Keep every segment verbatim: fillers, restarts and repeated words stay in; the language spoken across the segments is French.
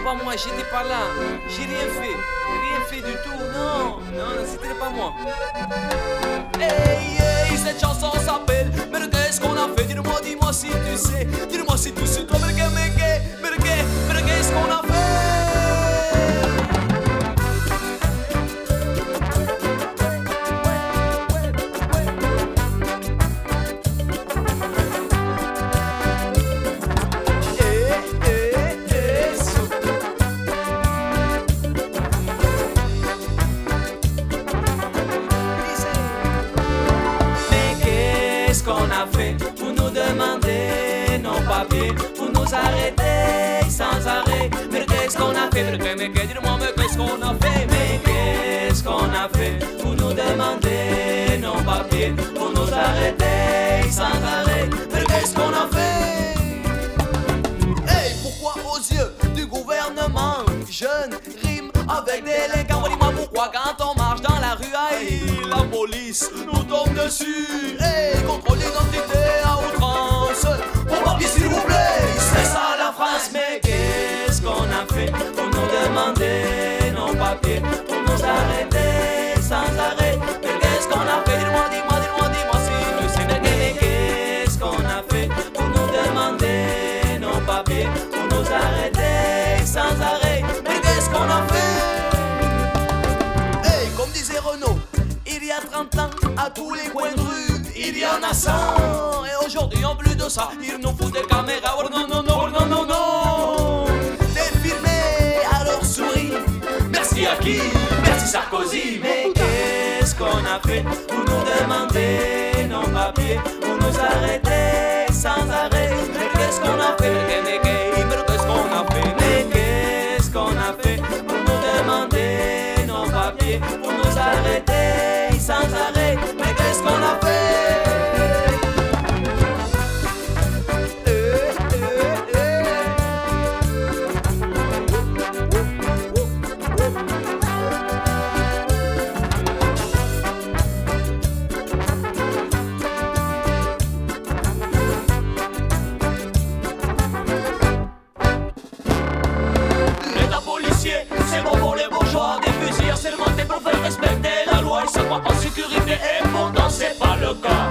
pas moi, j'étais pas là. J'ai rien fait, rien fait du tout. Non, non, c'était pas moi. Hey, hey, cette chanson s'appelle mais qu'est-ce qu'on a fait? Dis-moi, dis-moi si tu sais. Dis-moi si tu sais, toi, mais qu'est, mais qu'est, mais qu'est, mais qu'est-ce qu'on a fait? Qu'on a fait pour nous demander nos papiers, pour nous arrêter sans arrêt. Mais qu'est-ce qu'on a fait? Mais qu'est, mais qu'est, dis-moi, mais qu'est-ce qu'on a fait? Mais qu'est-ce qu'on a fait pour nous demander nos papiers, pour nous arrêter sans arrêt? Mais qu'est-ce qu'on a fait? Hey, pourquoi aux yeux du gouvernement jeune rime avec délinquants? Dis-moi pourquoi quand on marche dans la rue, aïe, la police nous tombe dessus. Hey, contrôle l'identité à outrance. Vos papiers s'il vous plaît, c'est ça la France. Mais qu'est-ce qu'on a fait pour nous demander nos papiers, pour nous arrêter sans arrêt? Mais qu'est-ce qu'on a fait? Dis-moi, dis-moi, dis-moi, dis-moi si tu sais. Mais qu'est-ce qu'on a fait pour nous demander nos papiers, pour nous arrêter sans arrêt? Mais qu'est-ce qu'on a fait? Hey, comme disait Renaud, il y a trente ans, à tous les coins de rue, il y en a cent. Et aujourd'hui, en plus de ça, ils nous foutent des caméras. Oh non, non, non, non, non, non. Des filmés à leur souris. Merci à qui? Merci Sarkozy. Mais qu'est-ce qu'on a fait pour nous demander nos papiers, pour nous arrêter sans arrêt? Mais qu'est-ce qu'on a fait? Mais qu'est-ce qu'on a fait? Mais qu'est-ce qu'on a fait pour nous demander nos papiers, pour nous arrêter sans arrêt? Mais qu'est-ce qu'on a fait? C'est bon pour les bourgeois, des fusils sermentés pour faire respecter la loi. Ils se croient en sécurité et pourtant c'est pas le cas.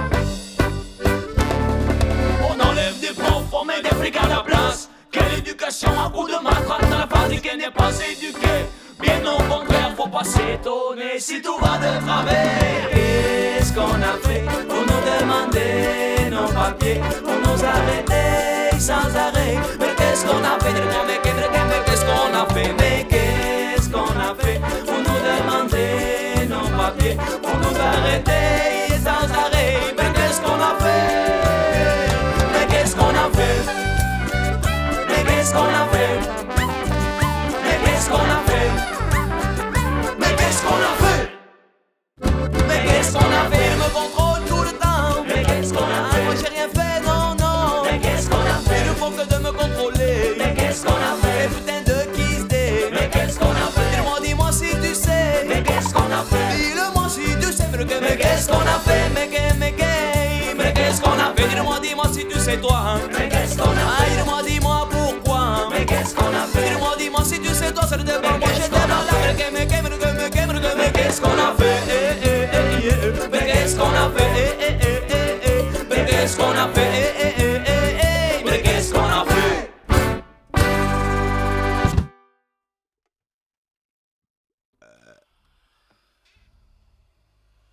On enlève des profs, on met des flics à la place. Quelle éducation à coup de matraque dans la famille qui n'est pas éduquée? Bien au contraire, faut pas s'étonner si tout va de travers. Qu'est-ce qu'on a fait pour nous demander nos papiers, pour nous arrêter sans arrêt? Mais qu'est-ce qu'on a fait? Mais qu'est-ce qu'on a fait? Mais qu'est-ce qu'on a fait pour nous demander nos papiers, pour nous arrêter sans arrêt? Mais qu'est-ce qu'on a fait? Mais qu'est-ce qu'on a fait? Mais qu'est-ce qu'on a fait? Mais qu'est-ce qu'on a fait? Mais qu'est-ce qu'on a fait? Mais qu'est-ce qu'on a fait? Ils me contrôlent tout le temps. Mais qu'est-ce qu'on a fait? Moi j'ai rien fait, non, non. Mais qu'est-ce qu'on a fait? Ils ne font que de me contrôler. Mais qu'est-ce qu'on a fait? Putain de kiss day. Mais qu'est-ce qu'on a fait? Dis-moi, dis-moi si tu sais. Mais qu'est-ce qu'on a fait? Dis-le-moi si tu sais. Mais, que- Mais qu'est-ce qu'on a fait? Mais que- mais que- mais qu'est-ce qu'on a fait? Dis-moi, dis-moi si tu sais toi. Mais qu'est-ce qu'on a Ah, fait? dis-moi, dis-moi pourquoi. Mais qu'est-ce qu'on a fait? Dis-moi, dis-moi si tu sais toi, ça ne dépend pas. Moi qu'est-ce j'étais qu'on a pas là. fait? Mais que- mais que- mais que- mais que- mais que- Mais qu'est-ce qu'on a fait? Eh, eh, eh, eh, eh. Mais qu'est-ce qu'on a fait? Eh, eh, eh, eh, eh. Mais qu'est-ce qu'on a fait? Eh, eh,